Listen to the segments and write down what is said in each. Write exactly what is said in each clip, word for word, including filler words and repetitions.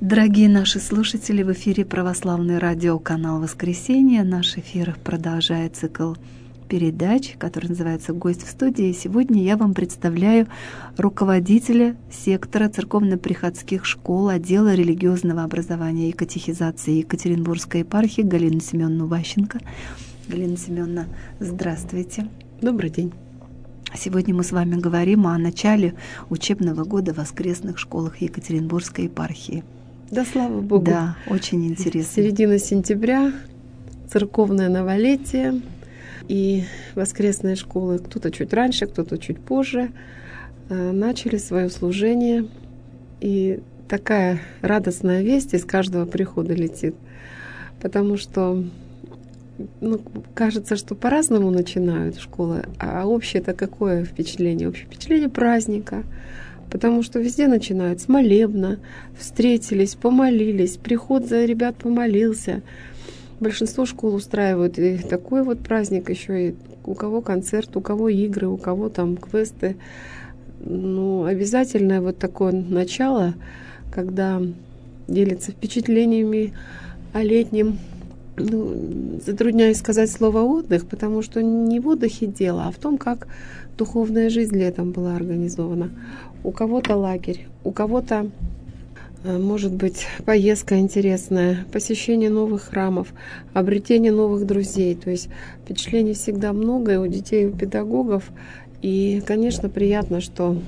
Дорогие наши слушатели, в эфире православный радиоканал «Воскресенье». Наш эфир продолжает цикл передач, который называется «Гость в студии». И сегодня я вам представляю руководителя сектора церковно-приходских школ отдела религиозного образования и катехизации Екатеринбургской епархии Галину Семеновну Ващенко. Галина Семеновна, здравствуйте. Добрый день. Сегодня мы с вами говорим о начале учебного года в воскресных школах Екатеринбургской епархии. Да, слава Богу. Да, очень интересно. Середина сентября, церковное новолетие, и воскресные школы, кто-то чуть раньше, кто-то чуть позже, начали свое служение. И такая радостная весть из каждого прихода летит, потому что ну, кажется, что по-разному начинают школы, а общее-то какое впечатление? Общее впечатление праздника, потому что везде начинают с молебна, встретились, помолились, приход за ребят помолился. Большинство школ устраивают и такой вот праздник, еще и у кого концерт, у кого игры, у кого там квесты. Ну, обязательное вот такое начало, когда делятся впечатлениями о летнем. Ну, затрудняюсь сказать слово «отдых», потому что не в отдыхе дело, а в том, как духовная жизнь летом была организована. У кого-то лагерь, у кого-то, может быть, поездка интересная, посещение новых храмов, обретение новых друзей. То есть впечатлений всегда много и у детей, и у педагогов. И, конечно, приятно, что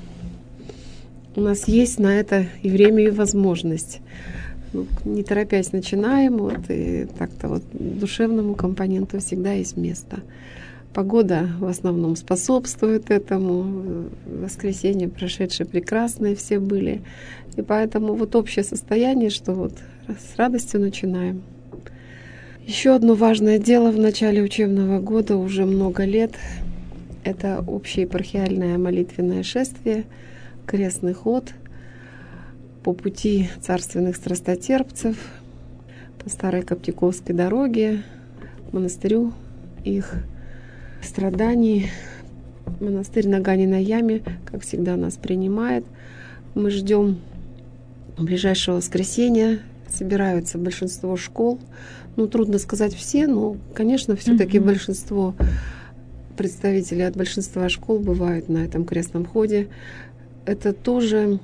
у нас есть на это и время, и возможность. Ну, не торопясь начинаем, вот, и так-то вот душевному компоненту всегда есть место. Погода в основном способствует этому. Воскресенье прошедшее прекрасные все были. И поэтому вот общее состояние, что вот с радостью начинаем. Еще одно важное дело в начале учебного года уже много лет. Это общеепархиальное молитвенное шествие, крестный ход по пути царственных страстотерпцев, по старой Коптиковской дороге, монастырю их страданий. Монастырь на Ганиной яме, как всегда, нас принимает. Мы ждем ближайшего воскресенья. Собираются большинство школ. Ну, трудно сказать все, но, конечно, все-таки mm-hmm. большинство представителей от большинства школ бывают на этом крестном ходе. Это тоже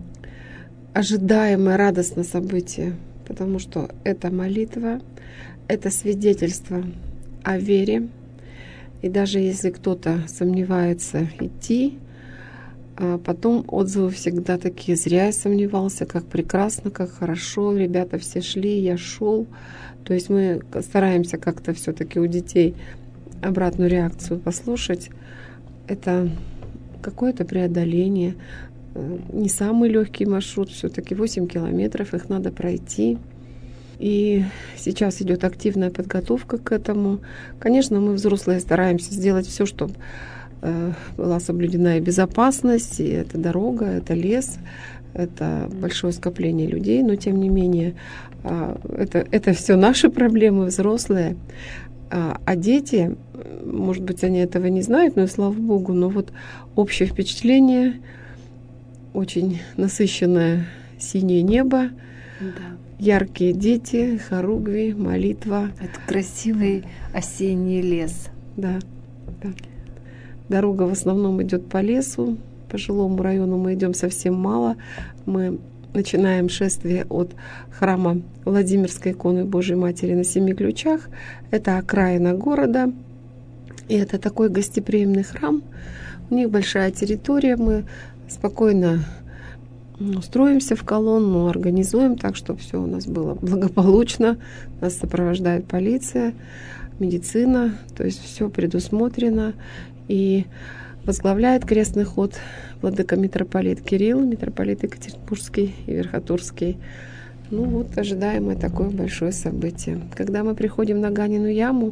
ожидаемое, радостное событие, потому что это молитва, это свидетельство о вере. И даже если кто-то сомневается идти, а потом отзывы всегда такие: зря я сомневался, как прекрасно, как хорошо, ребята все шли, я шел. То есть мы стараемся как-то все-таки у детей обратную реакцию послушать. Это какое-то преодоление. Не самый легкий маршрут, все-таки восемь километров, их надо пройти. И сейчас идет активная подготовка к этому. Конечно, мы, взрослые, стараемся сделать все, чтобы была соблюдена и безопасность, и это дорога, это лес, это большое скопление людей, но тем не менее это, это все наши проблемы, взрослые. А дети, может быть, они этого не знают, но и слава Богу, но вот общее впечатление, очень насыщенное синее небо, да. Яркие дети, хоругви, молитва. Это красивый осенний лес. Да, да. Дорога в основном идет по лесу, по жилому району мы идем совсем мало. Мы начинаем шествие от храма Владимирской иконы Божией Матери на Семи Ключах. Это окраина города, и это такой гостеприимный храм. У них большая территория, мы спокойно устроимся в колонну, организуем так, чтобы все у нас было благополучно. Нас сопровождает полиция, медицина, то есть все предусмотрено. И возглавляет крестный ход владыка митрополит Кирилл, митрополит Екатеринбургский и Верхотурский. Ну вот ожидаемое такое большое событие. Когда мы приходим на Ганину яму,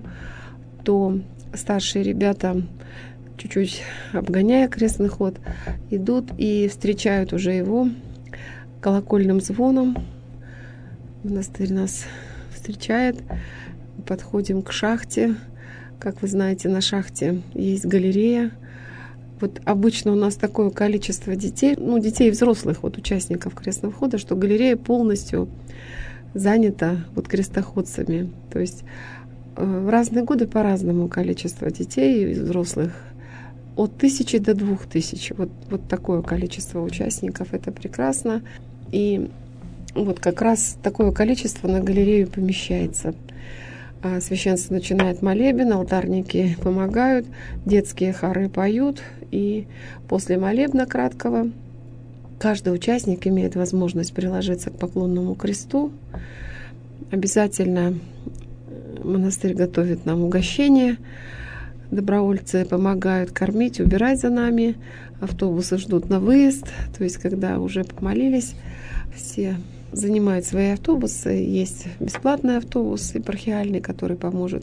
то старшие ребята, чуть-чуть обгоняя крестный ход, идут и встречают уже его колокольным звоном. Монастырь нас встречает. Подходим к шахте. Как вы знаете, на шахте есть галерея. Вот обычно у нас такое количество детей, ну, детей и взрослых, вот участников крестного хода, что галерея полностью занята вот крестоходцами. То есть в разные годы по-разному количество детей и взрослых. От тысячи до двух тысяч. Вот, вот такое количество участников. Это прекрасно. И вот как раз такое количество на галерею помещается. Священство начинает молебен, алтарники помогают, детские хоры поют. И после молебна краткого каждый участник имеет возможность приложиться к поклонному кресту. Обязательно монастырь готовит нам угощение. Добровольцы помогают кормить, убирать за нами. Автобусы ждут на выезд. То есть, когда уже помолились, все занимают свои автобусы. Есть бесплатный автобус епархиальный, который поможет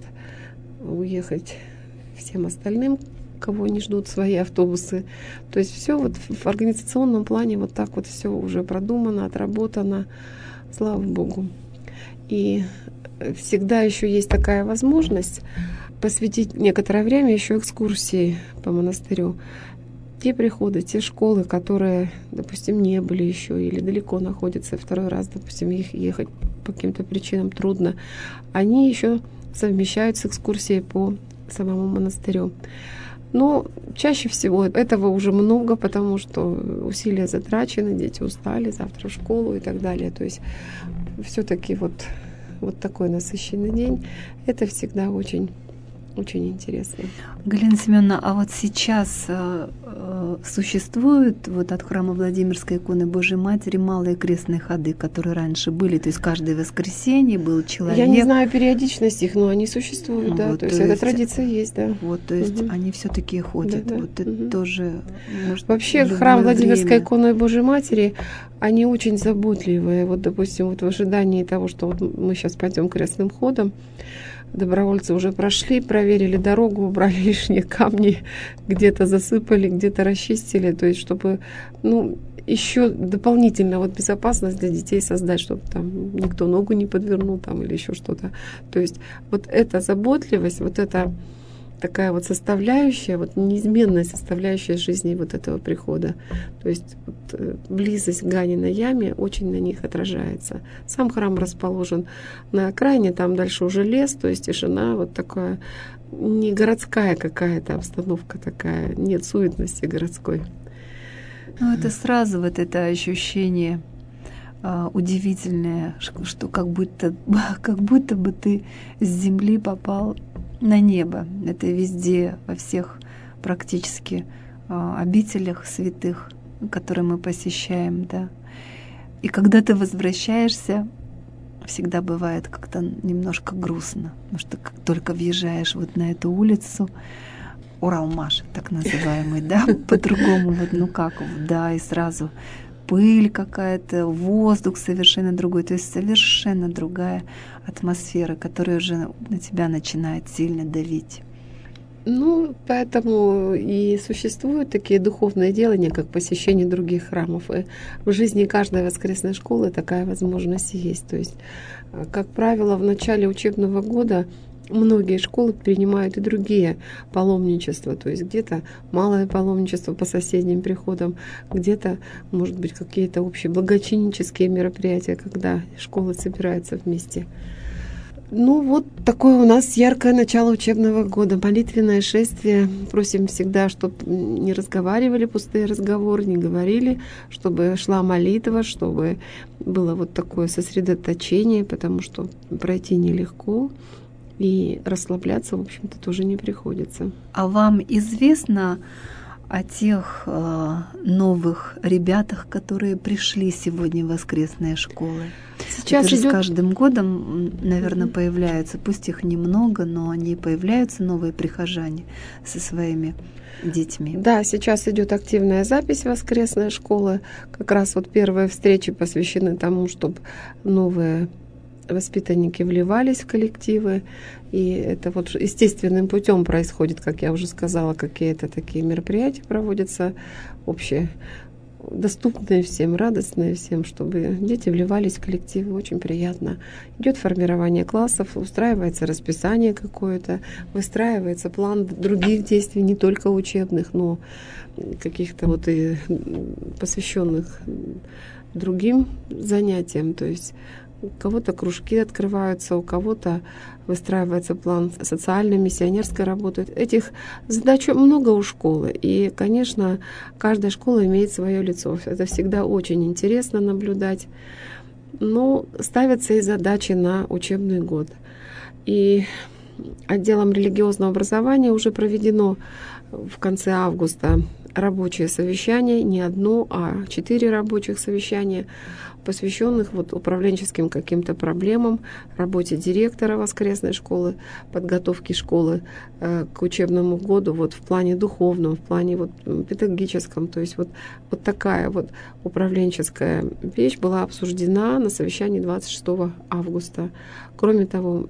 уехать всем остальным, кого не ждут свои автобусы. То есть все вот в организационном плане вот так вот все уже продумано, отработано. Слава Богу. И всегда еще есть такая возможность посвятить некоторое время еще экскурсии по монастырю. Те приходы, те школы, которые, допустим, не были еще или далеко находятся, второй раз, допустим, их ехать по каким-то причинам трудно, они еще совмещают с экскурсией по самому монастырю. Но чаще всего этого уже много, потому что усилия затрачены, дети устали, завтра в школу и так далее. То есть все-таки вот, вот такой насыщенный день, это всегда очень, очень интересно. Галина Семеновна, а вот сейчас э, э, существуют вот от храма Владимирской иконы Божьей Матери малые крестные ходы, которые раньше были, то есть каждое воскресенье был человек. Я не знаю периодичность их, но они существуют, ну, да, вот, то есть, то есть эта традиция есть, да. Вот, то есть угу. они все-таки ходят, да, да. вот это угу. тоже. Может, вообще храм Владимирской иконы Божьей Матери, они очень заботливые. Вот, допустим, вот в ожидании того, что вот мы сейчас пойдем крестным ходом, добровольцы уже прошли, проверили дорогу, убрали лишние камни, где-то засыпали, где-то расчистили, то есть чтобы, ну, еще дополнительно вот безопасность для детей создать, чтобы там никто ногу не подвернул там или еще что-то. То есть вот эта заботливость, вот эта такая вот составляющая, вот неизменная составляющая жизни вот этого прихода. То есть вот, близость к Ганиной яме очень на них отражается. Сам храм расположен на окраине, там дальше уже лес, то есть тишина, вот такая не городская какая-то обстановка такая, нет суетности городской. Ну, это сразу вот это ощущение а, удивительное, что как будто, как будто бы ты с земли попал на небо. Это везде, во всех практически а, обителях святых, которые мы посещаем, да. И когда ты возвращаешься, всегда бывает как-то немножко грустно, потому что как только въезжаешь вот на эту улицу, Уралмаш, так называемый, да, по-другому, вот, ну как, да, и сразу пыль какая-то, воздух совершенно другой, то есть совершенно другая атмосфера, которая уже на тебя начинает сильно давить. Ну, поэтому и существуют такие духовные делания, как посещение других храмов. И в жизни каждой воскресной школы такая возможность есть. То есть, как правило, в начале учебного года многие школы принимают и другие паломничества, то есть где-то малое паломничество по соседним приходам, где-то, может быть, какие-то общие благочиннические мероприятия, когда школы собираются вместе. Ну вот такое у нас яркое начало учебного года, молитвенное шествие. Просим всегда, чтобы не разговаривали пустые разговоры, не говорили, чтобы шла молитва, чтобы было вот такое сосредоточение, потому что пройти нелегко. И расслабляться, в общем-то, тоже не приходится. А вам известно о тех э, новых ребятах, которые пришли сегодня в воскресные школы? Сейчас идет... с каждым годом, наверное, mm-hmm. появляются, пусть их немного, но они появляются, новые прихожане со своими детьми. Да, сейчас идет активная запись в воскресные школы. Как раз вот первые встречи посвящены тому, чтобы новые воспитанники вливались в коллективы, и это вот естественным путем происходит, как я уже сказала, какие-то такие мероприятия проводятся, общие, доступные всем, радостные всем, чтобы дети вливались в коллектив. Очень приятно. Идет формирование классов, устраивается расписание какое-то, выстраивается план других действий, не только учебных, но каких-то вот и посвященных другим занятиям. То есть у кого-то кружки открываются, у кого-то выстраивается план социальной, миссионерской работы. Этих задач много у школы. И, конечно, каждая школа имеет свое лицо. Это всегда очень интересно наблюдать. Но ставятся и задачи на учебный год. И отделом религиозного образования уже проведено в конце августа рабочее совещание, не одно, а четыре рабочих совещания, посвященных вот управленческим каким-то проблемам, работе директора воскресной школы, подготовке школы э, к учебному году вот в плане духовном, в плане вот педагогическом. То есть вот, вот такая вот управленческая вещь была обсуждена на совещании двадцать шестого августа. Кроме того,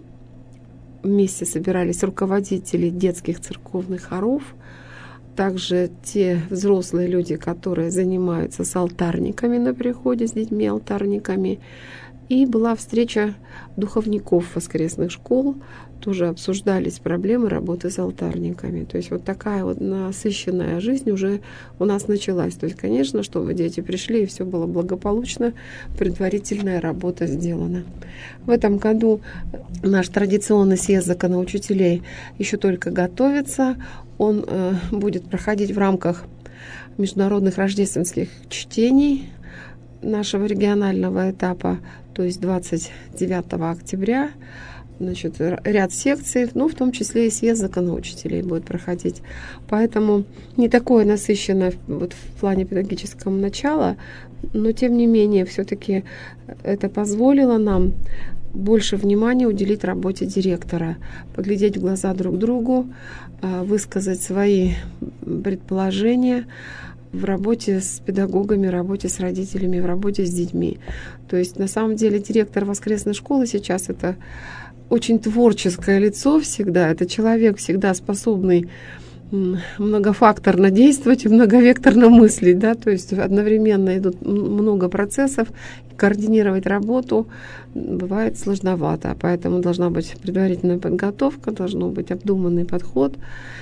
вместе собирались руководители детских церковных хоров, также те взрослые люди, которые занимаются с алтарниками на приходе, с детьми алтарниками. И была встреча духовников воскресных школ, тоже обсуждались проблемы работы с алтарниками. То есть вот такая вот насыщенная жизнь уже у нас началась. То есть, конечно, чтобы дети пришли и все было благополучно, предварительная работа сделана. В этом году наш традиционный съезд законоучителей еще только готовится. Он э, будет проходить в рамках международных рождественских чтений нашего регионального этапа, то есть двадцать девятого октября. Значит, ряд секций, ну, в том числе и съезд законоучителей будет проходить. Поэтому не такое насыщенное вот в плане педагогического начала, но тем не менее все-таки это позволило нам больше внимания уделить работе директора, поглядеть в глаза друг другу, высказать свои предположения в работе с педагогами, в работе с родителями, в работе с детьми. То есть на самом деле директор воскресной школы сейчас это очень творческое лицо всегда, это человек всегда способный многофакторно действовать и многовекторно мыслить, да, то есть одновременно идут много процессов, координировать работу бывает сложновато, поэтому должна быть предварительная подготовка, должен быть обдуманный подход.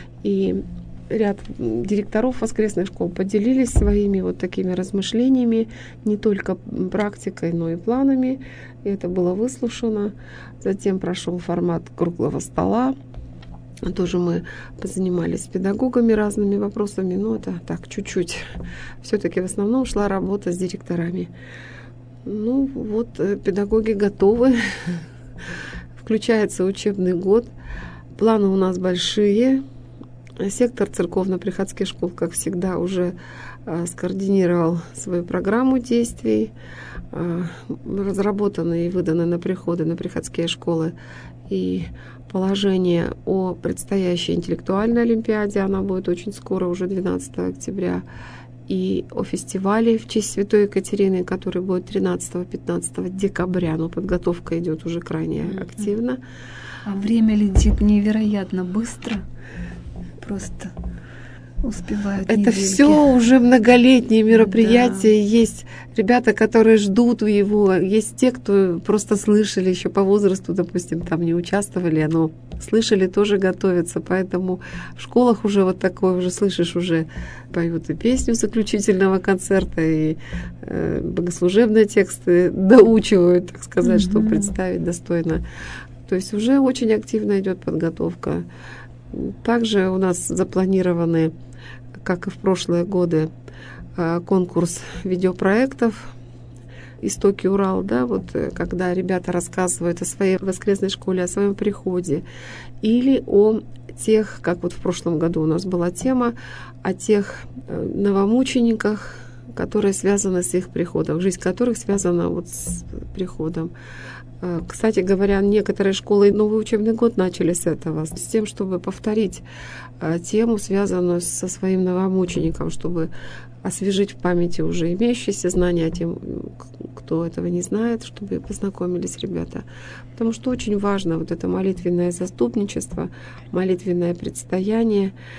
И ряд директоров воскресных школ поделились своими вот такими размышлениями, не только практикой, но и планами. И это было выслушано. Затем прошел формат круглого стола. Тоже мы позанимались с педагогами разными вопросами, но это так, чуть-чуть. Все-таки в основном шла работа с директорами. Ну вот, педагоги готовы. Включается учебный год. Планы у нас большие. Сектор церковно-приходских школ, как всегда, уже скоординировал свою программу действий. Разработаны и выданы на приходы, на приходские школы и положение о предстоящей интеллектуальной олимпиаде. Она будет очень скоро, уже двенадцатого октября. И о фестивале в честь Святой Екатерины, который будет тринадцатого-пятнадцатого декабря. Но подготовка идет уже крайне mm-hmm. активно. А время летит невероятно быстро. Просто успевают Это недельки. все уже многолетние мероприятия. Да. Есть ребята, которые ждут его. Есть те, кто просто слышали еще по возрасту, допустим, там не участвовали, но слышали, тоже готовятся. Поэтому в школах уже вот такое, уже слышишь, уже поют и песню заключительного концерта, и э, богослужебные тексты доучивают, так сказать, mm-hmm. чтобы представить достойно. То есть уже очень активно идет подготовка. Также у нас запланированы, как и в прошлые годы, конкурс видеопроектов «Истоки Урал», да, вот когда ребята рассказывают о своей воскресной школе, о своем приходе, или о тех, как вот в прошлом году у нас была тема, о тех новомучениках, которые связаны с их приходом, жизнь которых связана вот с приходом. Кстати говоря, некоторые школы новый учебный год начали с этого, с тем, чтобы повторить тему, связанную со своим новомучеником, чтобы освежить в памяти уже имеющиеся знания о тем, кто этого не знает, чтобы познакомились ребята. Потому что очень важно вот это молитвенное заступничество, молитвенное предстояние.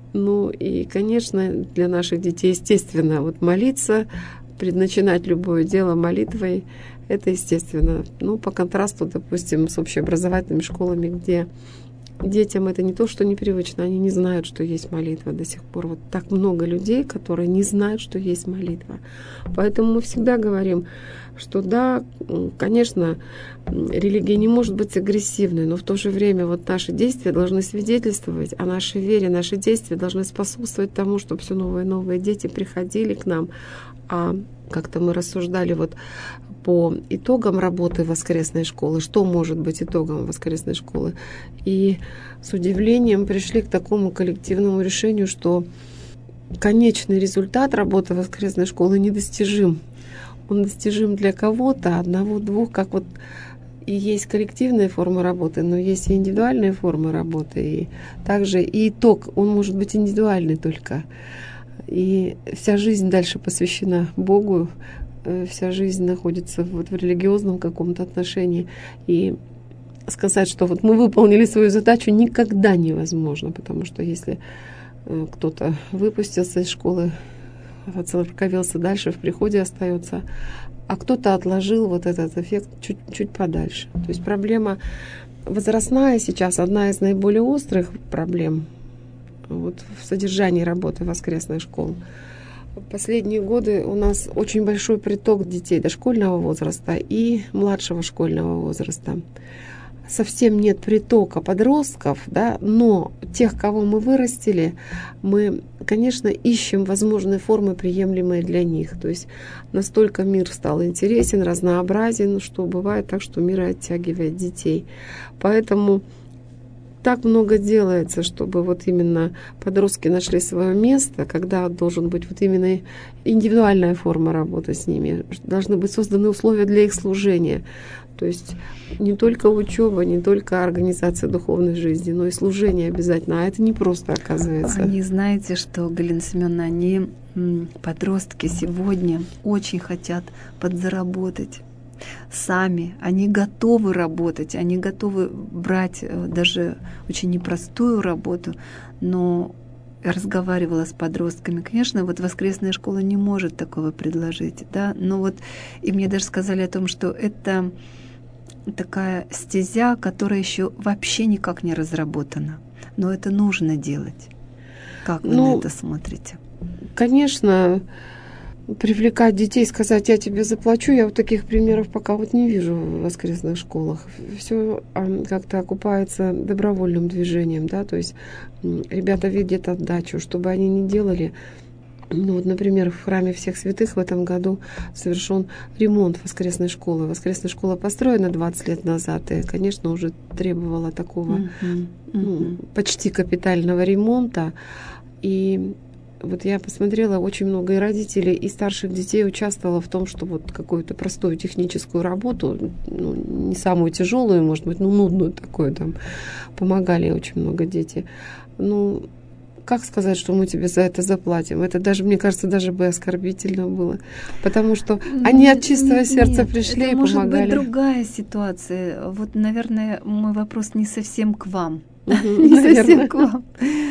Ну и, конечно, для наших детей, естественно, вот молиться, предначинать любое дело молитвой, это естественно. Ну, по контрасту, допустим, с общеобразовательными школами, где детям это не то, что непривычно, они не знают, что есть молитва до сих пор. Вот так много людей, которые не знают, что есть молитва. Поэтому мы всегда говорим, что да, конечно, религия не может быть агрессивной, но в то же время вот наши действия должны свидетельствовать о нашей вере, наши действия должны способствовать тому, чтобы все новые и новые дети приходили к нам. А как-то мы рассуждали вот по итогам работы воскресной школы, что может быть итогом воскресной школы. И с удивлением пришли к такому коллективному решению, что конечный результат работы воскресной школы недостижим. Он достижим для кого-то, одного-двух, как вот и есть коллективные формы работы, но есть и индивидуальные формы работы. И также и итог, он может быть индивидуальный только. И вся жизнь дальше посвящена Богу, вся жизнь находится вот в религиозном каком-то отношении. И сказать, что вот мы выполнили свою задачу, никогда невозможно, потому что если кто-то выпустился из школы, оцерковился дальше, в приходе остается, а кто-то отложил вот этот эффект чуть-чуть подальше. То есть проблема возрастная сейчас, одна из наиболее острых проблем вот в содержании работы воскресной школы. В последние годы у нас очень большой приток детей дошкольного возраста и младшего школьного возраста. Совсем нет притока подростков, да, но тех, кого мы вырастили, мы, конечно, ищем возможные формы, приемлемые для них. То есть настолько мир стал интересен, разнообразен, что бывает так, что мир оттягивает детей. Поэтому так много делается, чтобы вот именно подростки нашли свое место, когда должен быть вот именно индивидуальная форма работы с ними. Должны быть созданы условия для их служения. То есть не только учеба, не только организация духовной жизни, но и служение обязательно. А это не просто оказывается. Они, знаете, что, Галина Семеновна, они, подростки сегодня, очень хотят подзаработать. Сами, они готовы работать, они готовы брать даже очень непростую работу, но я разговаривала с подростками, конечно, вот воскресная школа не может такого предложить, да, но вот и мне даже сказали о том, что это такая стезя, которая еще вообще никак не разработана, но это нужно делать. Как вы ну, на это смотрите? Конечно, привлекать детей, сказать, я тебе заплачу, я вот таких примеров пока вот не вижу в воскресных школах. Все как-то окупается добровольным движением, да, то есть ребята видят отдачу, что бы они ни делали. Ну вот, например, в храме Всех Святых в этом году совершен ремонт воскресной школы. Воскресная школа построена двадцать лет назад, и, конечно, уже требовала такого uh-huh, uh-huh. Ну, почти капитального ремонта. И вот я посмотрела, очень много и родителей, и старших детей участвовало в том, что вот какую-то простую техническую работу, ну, не самую тяжелую, может быть, ну, нудную такую, там, помогали очень много детей. Ну, как сказать, что мы тебе за это заплатим? Это даже, мне кажется, даже бы оскорбительно было. Потому что они от чистого сердца Нет, пришли это и может помогали. Быть другая ситуация. Вот, наверное, мой вопрос не совсем к вам. Uh-huh, не совсем к вам.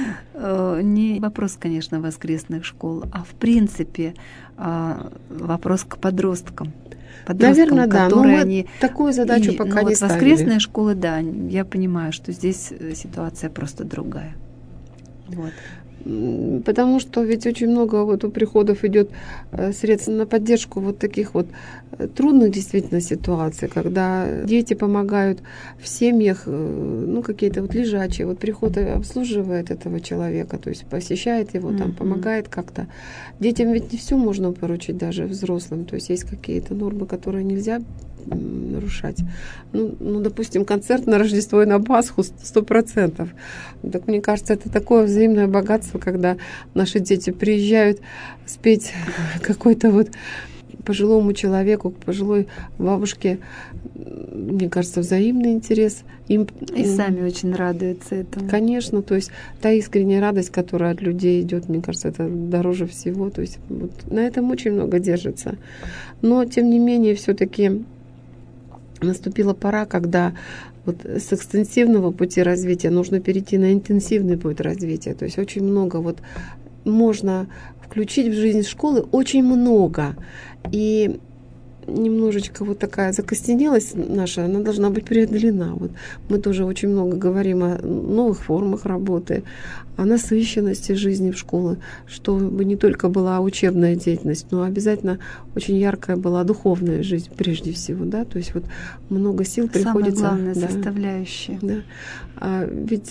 Не вопрос, конечно, воскресных школ, а в принципе вопрос к подросткам. Подросткам, наверное, да. Но мы они... такую задачу и, пока ну, не вот ставили. Воскресные школы, да, я понимаю, что здесь ситуация просто другая. Вот. Потому что ведь очень много вот у приходов идет средств на поддержку вот таких вот трудных действительно ситуаций, когда дети помогают в семьях, ну какие-то вот лежачие, вот приход обслуживает этого человека, то есть посещает его, там, mm-hmm. помогает как-то. Детям ведь не все можно поручить, даже взрослым, то есть есть какие-то нормы, которые нельзя нарушать. Ну, ну, допустим, концерт на Рождество и на Пасху сто процентов. Так мне кажется, это такое взаимное богатство, когда наши дети приезжают спеть какой-то вот пожилому человеку, пожилой бабушке, мне кажется, взаимный интерес. Им, и сами очень радуются этому. Конечно, то есть та искренняя радость, которая от людей идет, мне кажется, это дороже всего. То есть вот на этом очень много держится. Но, тем не менее, все-таки наступила пора, когда вот с экстенсивного пути развития нужно перейти на интенсивный путь развития. То есть очень много вот можно включить в жизнь школы, очень много. И немножечко вот такая закостенелость наша, она должна быть преодолена. Вот мы тоже очень много говорим о новых формах работы, о насыщенности жизни в школе, чтобы не только была учебная деятельность, но обязательно очень яркая была духовная жизнь прежде всего, да, то есть вот много сил приходится. Самая главная да, составляющая. Да. А ведь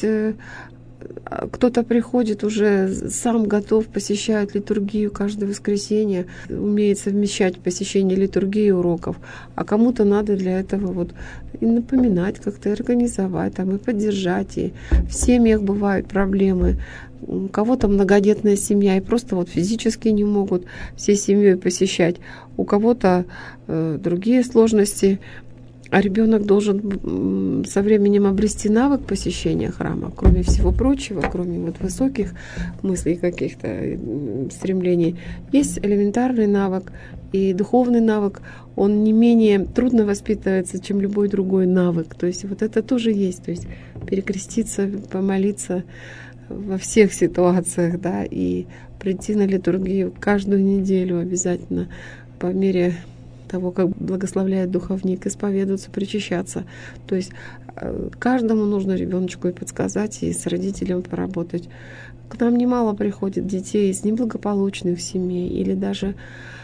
кто-то приходит уже сам готов, посещает литургию каждое воскресенье, умеет совмещать посещение литургии и уроков, а кому-то надо для этого вот и напоминать, как-то организовать, там, и поддержать. И в семьях бывают проблемы. У кого-то многодетная семья и просто вот физически не могут всей семьей посещать. У кого-то э, другие сложности. А ребенок должен со временем обрести навык посещения храма, кроме всего прочего, кроме вот высоких мыслей, каких-то стремлений. Есть элементарный навык и духовный навык, он не менее трудно воспитывается, чем любой другой навык. То есть вот это тоже есть, то есть перекреститься, помолиться во всех ситуациях, да, и прийти на литургию каждую неделю обязательно по мере того, как благословляет духовник, исповедоваться, причащаться. То есть каждому нужно ребеночку и подсказать, и с родителем поработать. К нам немало приходит детей из неблагополучных семей или даже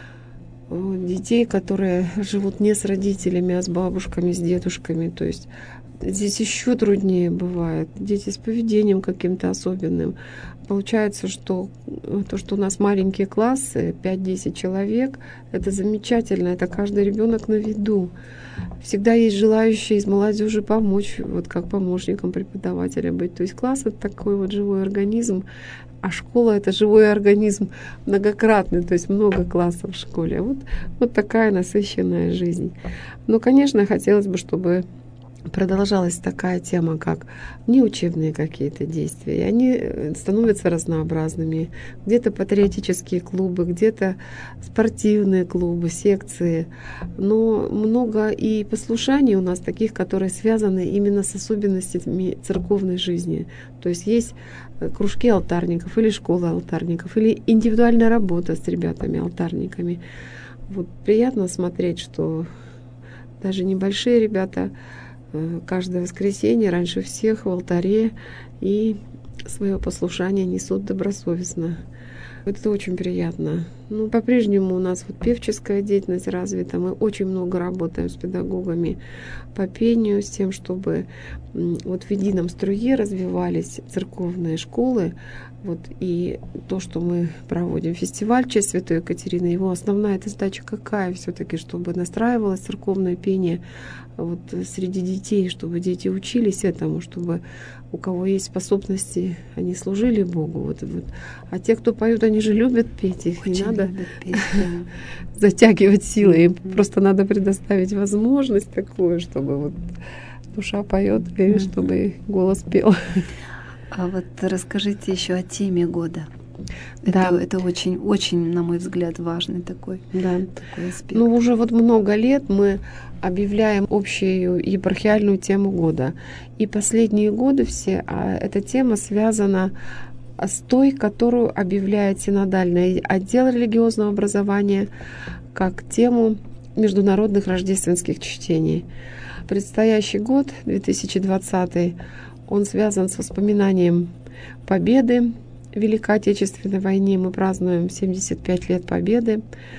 детей, которые живут не с родителями, а с бабушками, с дедушками. То есть здесь еще труднее бывает. Дети с поведением каким-то особенным. Получается, что то, что у нас маленькие классы, пять-десять человек, это замечательно, это каждый ребенок на виду. Всегда есть желающие из молодежи помочь, вот как помощником преподавателя быть. То есть класс — это такой вот живой организм, а школа — это живой организм многократный, то есть много классов в школе. Вот, вот такая насыщенная жизнь. Но, конечно, хотелось бы, чтобы продолжалась такая тема, как неучебные какие-то действия. И они становятся разнообразными. Где-то патриотические клубы, где-то спортивные клубы, секции. Но много и послушаний у нас таких, которые связаны именно с особенностями церковной жизни. То есть есть кружки алтарников или школы алтарников, или индивидуальная работа с ребятами-алтарниками. Вот приятно смотреть, что даже небольшие ребята каждое воскресенье раньше всех в алтаре и свое послушание несут добросовестно. Это очень приятно. Ну, по-прежнему у нас вот певческая деятельность развита. Мы очень много работаем с педагогами по пению, с тем, чтобы вот в едином струе развивались церковные школы. Вот, и то, что мы проводим фестиваль в честь Святой Екатерины, его основная эта задача какая все-таки, чтобы настраивалось церковное пение вот среди детей, чтобы дети учились этому, чтобы у кого есть способности, они служили Богу. Вот, вот. А те, кто поют, они же любят петь, их Очень не надо петь, да. затягивать силы, им просто надо предоставить возможность такую, чтобы вот душа поет, и mm-hmm. чтобы голос пел. А вот расскажите еще о теме года. Да. Это, это очень, очень, на мой взгляд, важный такой, да. такой аспект. Ну, уже вот много лет мы объявляем общую епархиальную тему года. И последние годы все а эта тема связана с той, которую объявляет синодальный отдел религиозного образования как тему международных рождественских чтений. Предстоящий год, две тысячи двадцатый, он связан с воспоминанием победы в Великой Отечественной войне. Мы празднуем семьдесят пять лет победы.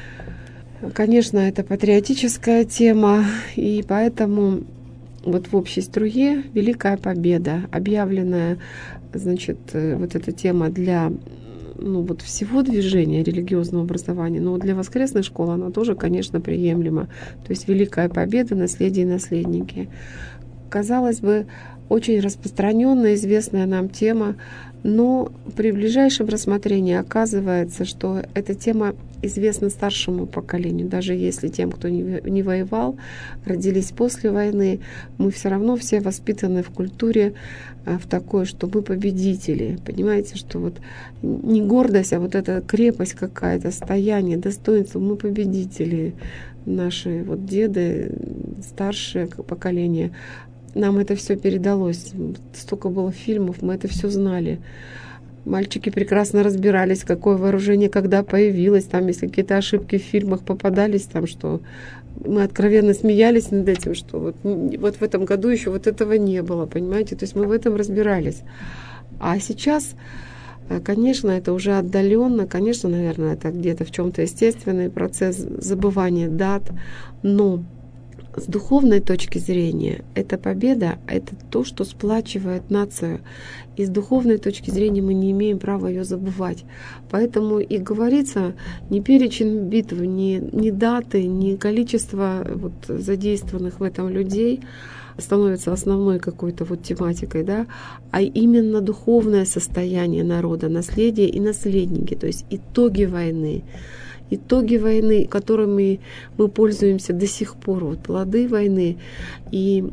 Конечно, это патриотическая тема, и поэтому вот в общей струе Великая Победа, объявленная, значит, вот эта тема для ну, вот всего движения религиозного образования, но для воскресной школы она тоже, конечно, приемлема. То есть Великая Победа, наследие и наследники. Казалось бы, очень распространенная, известная нам тема, но при ближайшем рассмотрении оказывается, что эта тема известна старшему поколению. Даже если тем, кто не воевал, родились после войны, мы все равно все воспитаны в культуре в такой, что мы победители. Понимаете, что вот не гордость, а вот эта крепость какая-то, стояние, достоинство, мы победители. Наши вот деды, старшее поколение, нам это все передалось. Столько было фильмов, мы это все знали. Мальчики прекрасно разбирались, какое вооружение когда появилось. Там, если какие-то ошибки в фильмах попадались, там, что мы откровенно смеялись над этим, что вот, вот в этом году еще вот этого не было, понимаете? То есть мы в этом разбирались. А сейчас, конечно, это уже отдаленно, конечно, наверное, это где-то в чем-то естественный процесс забывания дат, но с духовной точки зрения эта победа — это то, что сплачивает нацию. И с духовной точки зрения мы не имеем права ее забывать. Поэтому и говорится не перечень битв, не, не даты, не количество вот задействованных в этом людей становится основной какой-то вот тематикой, да, а именно духовное состояние народа, наследие и наследники, то есть итоги войны. Итоги войны, которыми мы пользуемся до сих пор, вот плоды войны, и,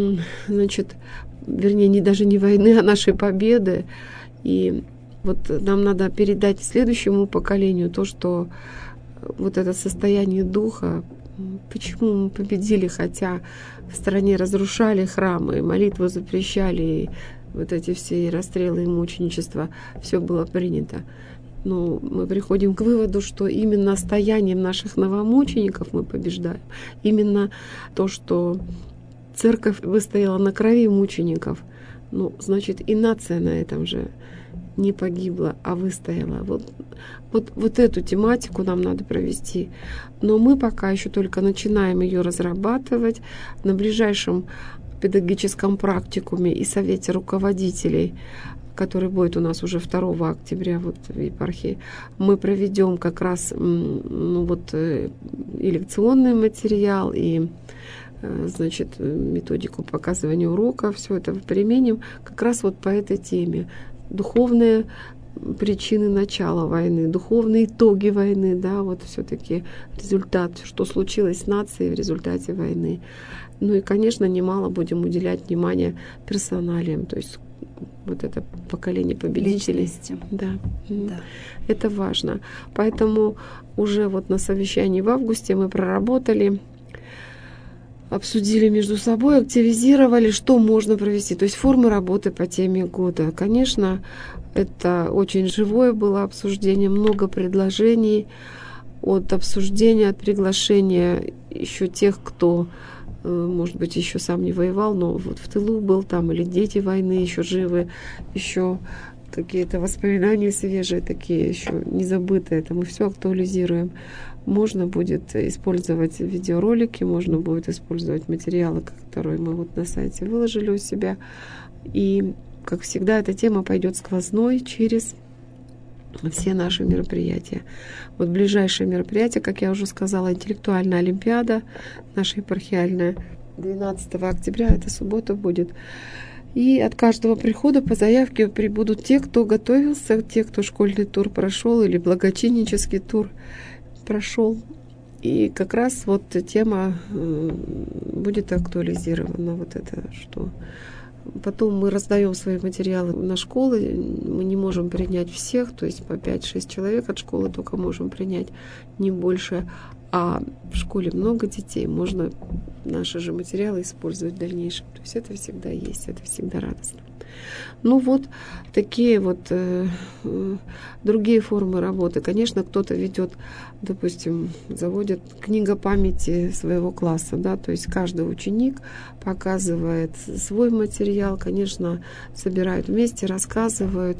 значит, вернее, не, даже не войны, а нашей победы. И вот нам надо передать следующему поколению то, что вот это состояние духа, почему мы победили, хотя в стране разрушали храмы, молитву запрещали, и вот эти все расстрелы и мученичество, все было принято. Но мы приходим к выводу, что именно стоянием наших новомучеников мы побеждаем. Именно то, что церковь выстояла на крови мучеников, ну, значит, и нация на этом же не погибла, а выстояла. Вот, вот, вот эту тематику нам надо провести. Но мы пока еще только начинаем ее разрабатывать. На ближайшем педагогическом практикуме и совете руководителей, который будет у нас уже второго октября вот в епархии, мы проведем как раз ну, вот, и лекционный материал, и значит, методику показывания урока, все это применим как раз вот по этой теме. Духовные причины начала войны, духовные итоги войны, да, вот все-таки результат, что случилось с нацией в результате войны. Ну и, конечно, немало будем уделять внимание персоналиям, то есть вот это поколение победителей. Личности. Да. Да. Это важно. Поэтому уже вот на совещании в августе мы проработали, обсудили между собой, активизировали, что можно провести. То есть формы работы по теме года. Конечно, это очень живое было обсуждение, много предложений от обсуждения, от приглашения еще тех, кто, может быть, еще сам не воевал, но вот в тылу был там, или дети войны еще живы, еще какие-то воспоминания свежие, такие еще незабытые. Это мы все актуализируем. Можно будет использовать видеоролики, можно будет использовать материалы, которые мы вот на сайте выложили у себя. И, как всегда, эта тема пойдет сквозной через все наши мероприятия. Вот ближайшее мероприятие, как я уже сказала, интеллектуальная олимпиада, наша епархиальная, двенадцатого октября, это суббота будет. И от каждого прихода по заявке прибудут те, кто готовился, те, кто школьный тур прошел или благочиннический тур прошел. И как раз вот тема будет актуализирована, вот это, что потом мы раздаем свои материалы на школы, мы не можем принять всех, то есть по пять-шесть человек от школы только можем принять, не больше. А в школе много детей, можно наши же материалы использовать в дальнейшем. То есть это всегда есть, это всегда радостно. Ну вот такие вот э, э, другие формы работы. Конечно, кто-то ведет, допустим, заводит книга памяти своего класса, да, то есть каждый ученик показывает свой материал, конечно, собирают вместе, рассказывают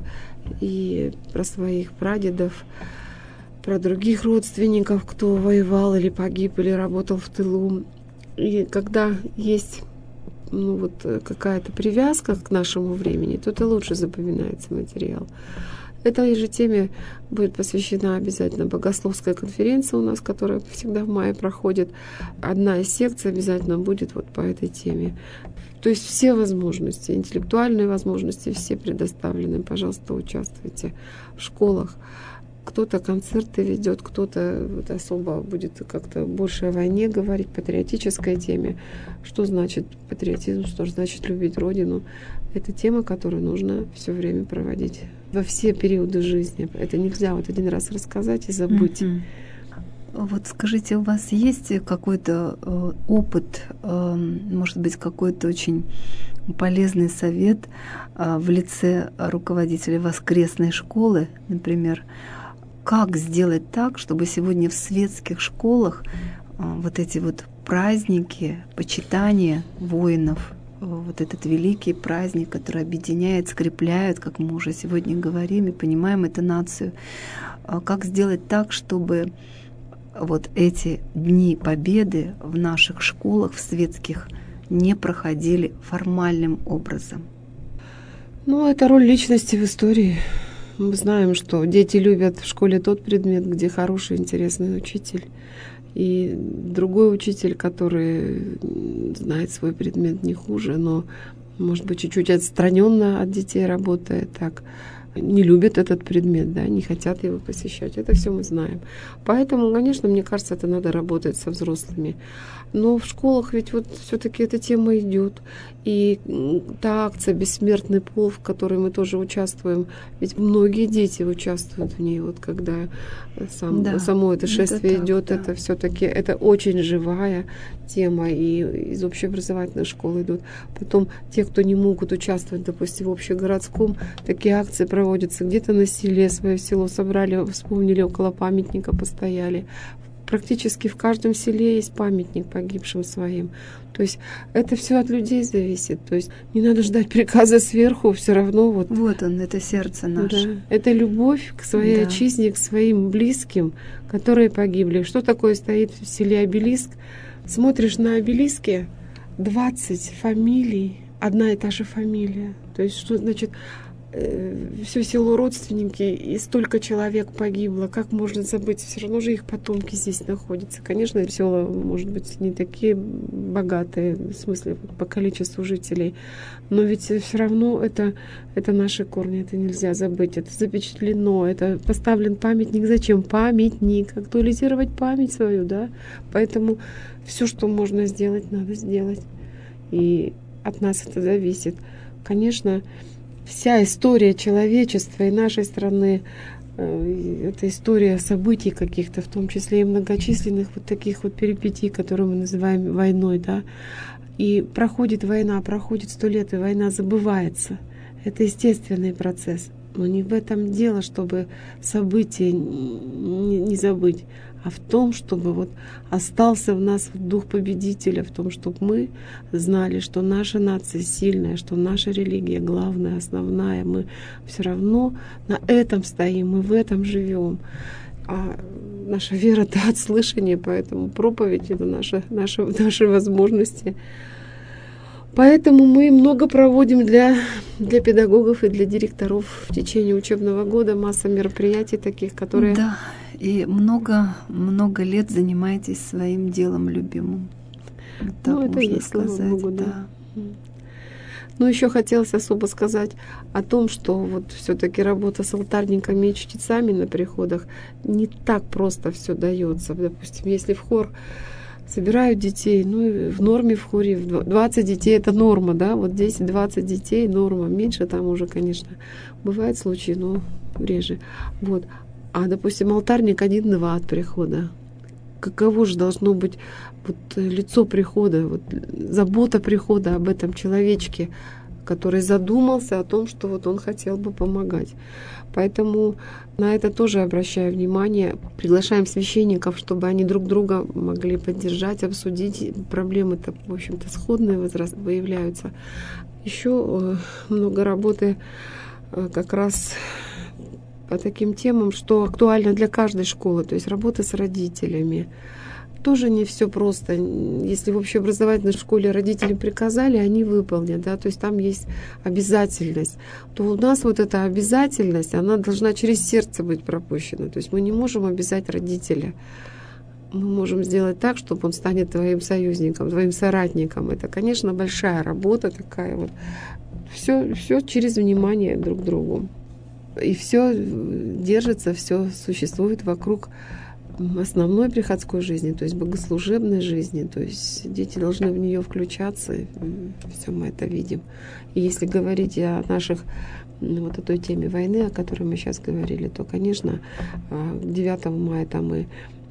и про своих прадедов, про других родственников, кто воевал или погиб, или работал в тылу. И когда есть ну, вот, какая-то привязка к нашему времени, то это лучше запоминается материал. Этой же теме будет посвящена обязательно богословская конференция у нас, которая всегда в мае проходит. Одна из секций обязательно будет вот по этой теме. То есть все возможности, интеллектуальные возможности, все предоставлены. Пожалуйста, участвуйте в школах. Кто-то концерты ведет, кто-то вот особо будет как-то больше о войне говорить, патриотической теме. Что значит патриотизм, что значит любить Родину? Это тема, которую нужно все время проводить во все периоды жизни. Это нельзя вот один раз рассказать и забыть. Mm-hmm. Вот скажите, у вас есть какой-то э, опыт, э, может быть, какой-то очень полезный совет э, в лице руководителя воскресной школы, например, как сделать так, чтобы сегодня в светских школах э, вот эти вот праздники, почитания воинов, э, вот этот великий праздник, который объединяет, скрепляет, как мы уже сегодня говорим и понимаем эту нацию, э, как сделать так, чтобы вот эти дни победы в наших школах, в светских, не проходили формальным образом? Ну, это роль личности в истории. Мы знаем, что дети любят в школе тот предмет, где хороший, интересный учитель. И другой учитель, который знает свой предмет не хуже, но, может быть, чуть-чуть отстраненно от детей работает, так не любят этот предмет, да, не хотят его посещать. Это все мы знаем. Поэтому, конечно, мне кажется, это надо работать со взрослыми. Но в школах ведь вот все-таки эта тема идет. И та акция «Бессмертный пол», в которой мы тоже участвуем, ведь многие дети участвуют в ней. Вот когда сам, да, само это шествие это идет, да. Это все-таки это очень живая тема. И из общеобразовательной школы идут. Потом те, кто не могут участвовать, допустим, в общегородском, такие акции проводятся где-то на селе, свое село собрали, вспомнили, около памятника постояли. Практически в каждом селе есть памятник погибшим своим. То есть это все от людей зависит. То есть не надо ждать приказа сверху, все равно вот. Вот он, это сердце наше. Да. Это любовь к своей да. отчизне, к своим близким, которые погибли. Что такое стоит в селе обелиск? Смотришь на обелиске двадцать фамилий, одна и та же фамилия. То есть что значит? Все село родственники, и столько человек погибло. Как можно забыть? Все равно же их потомки здесь находятся. Конечно, села, может быть, не такие богатые, в смысле, по количеству жителей, но ведь все равно это, это наши корни, это нельзя забыть. Это запечатлено, это поставлен памятник. Зачем? Памятник. Актуализировать память свою, да? Поэтому все, что можно сделать, надо сделать. И от нас это зависит. Конечно, вся история человечества и нашей страны, это история событий каких-то, в том числе и многочисленных вот таких вот перипетий, которые мы называем войной, да. И проходит война, проходит сто лет, и война забывается. Это естественный процесс. Но не в этом дело, чтобы события не забыть, а в том, чтобы вот остался в нас дух победителя, в том, чтобы мы знали, что наша нация сильная, что наша религия главная, основная. Мы все равно на этом стоим, мы в этом живем. А наша вера — это от слышания, поэтому проповедь — это наши, наши, наши возможности. Поэтому мы много проводим для, для педагогов и для директоров в течение учебного года, масса мероприятий таких, которые... Да, и много, много лет занимаетесь своим делом любимым. Так ну, это можно есть, сказать, слава Богу, да. да. Но еще хотелось особо сказать о том, что вот все-таки работа с алтарниками и чтецами на приходах не так просто все дается. Допустим, если в хор собирают детей, ну и в норме в хоре двадцать детей — это норма, да, вот десять-двадцать детей — норма, меньше там уже, конечно, бывают случаи, но реже, вот. А, допустим, алтарник один-два от прихода. Каково же должно быть вот лицо прихода, вот забота прихода об этом человечке, который задумался о том, что вот он хотел бы помогать. Поэтому на это тоже обращаю внимание. Приглашаем священников, чтобы они друг друга могли поддержать, обсудить. Проблемы-то, в общем-то, сходные возраст выявляются. Еще много работы как раз по таким темам, что актуально для каждой школы, то есть работа с родителями. Тоже не все просто. Если в общеобразовательной школе родители приказали, они выполнят, да, то есть там есть обязательность, то у нас вот эта обязательность, она должна через сердце быть пропущена. То есть мы не можем обязать родителя. Мы можем сделать так, чтобы он станет твоим союзником, твоим соратником. Это, конечно, большая работа такая вот. Все, все через внимание друг к другу. И все держится, все существует вокруг основной приходской жизни, то есть богослужебной жизни, то есть дети должны в нее включаться, и все мы это видим. И если говорить о наших, вот о той теме войны, о которой мы сейчас говорили, то, конечно, девятого мая там и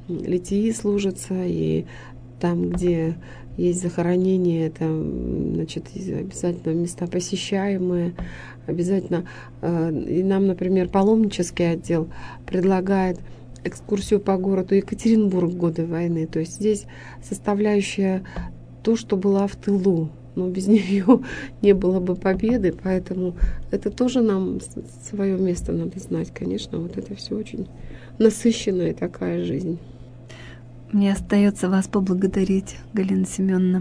литии служатся, и там, где есть захоронения, это, значит, обязательно места посещаемые, обязательно. И нам, например, паломнический отдел предлагает экскурсию по городу Екатеринбург в годы войны. То есть здесь составляющая то, что была в тылу. Но без нее не было бы победы, поэтому это тоже нам свое место надо знать. Конечно, вот это все очень насыщенная такая жизнь. Мне остается вас поблагодарить, Галина Семеновна,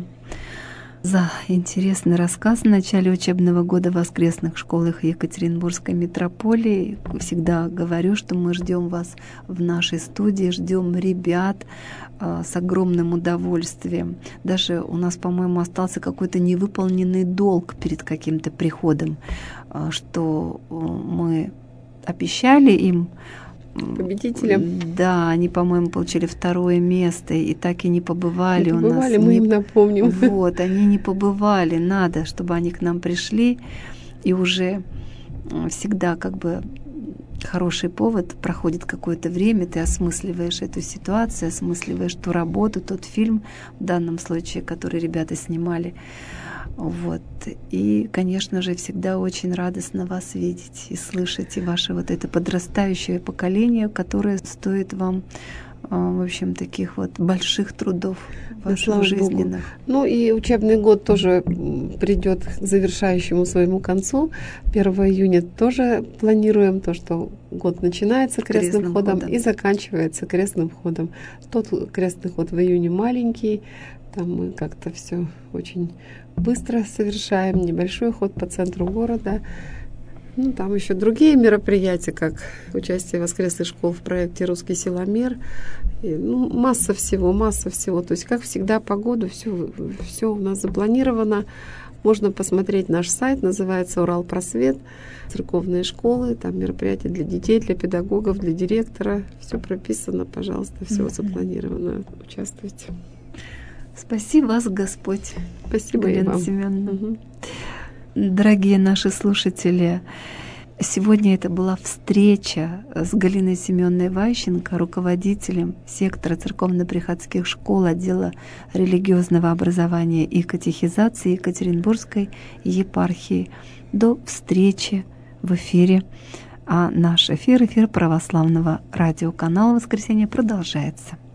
за интересный рассказ в начале учебного года в воскресных школах Екатеринбургской митрополии. Всегда говорю, что мы ждем вас в нашей студии, ждем ребят э, с огромным удовольствием. Даже у нас, по-моему, остался какой-то невыполненный долг перед каким-то приходом, э, что э, мы обещали им. Победителям. Да, они, по-моему, получили второе место и так и не побывали. Не побывали, у нас. Мы не... им напомним. Вот, они не побывали. Надо, чтобы они к нам пришли. И уже всегда как бы хороший повод, проходит какое-то время, ты осмысливаешь эту ситуацию, осмысливаешь ту работу, тот фильм, в данном случае, который ребята снимали. Вот. И, конечно же, всегда очень радостно вас видеть и слышать, и ваше вот это подрастающее поколение, которое стоит вам, в общем, таких вот больших трудов ваших жизненных. Ну и учебный год тоже придет к завершающему своему концу. первого июня тоже планируем то, что год начинается крестным, крестным ходом, ходом и заканчивается крестным ходом. Тот крестный ход в июне маленький, там мы как-то все очень быстро совершаем, небольшой ход по центру города. Ну, там еще другие мероприятия, как участие воскресных школ в проекте «Русский силомер». И, ну, масса всего, масса всего. То есть, как всегда, по году все, все у нас запланировано. Можно посмотреть наш сайт, называется «Урал Просвет», церковные школы, там мероприятия для детей, для педагогов, для директора. Все прописано, пожалуйста, все mm-hmm. запланировано. Участвуйте. Спаси вас, Господь. Спасибо, Галина Семеновна. Угу. Дорогие наши слушатели, сегодня это была встреча с Галиной Семеновной Ващенко, руководителем сектора церковно-приходских школ отдела религиозного образования и катехизации Екатеринбургской епархии. До встречи в эфире. А наш эфир, эфир православного радиоканала «Воскресенье» продолжается.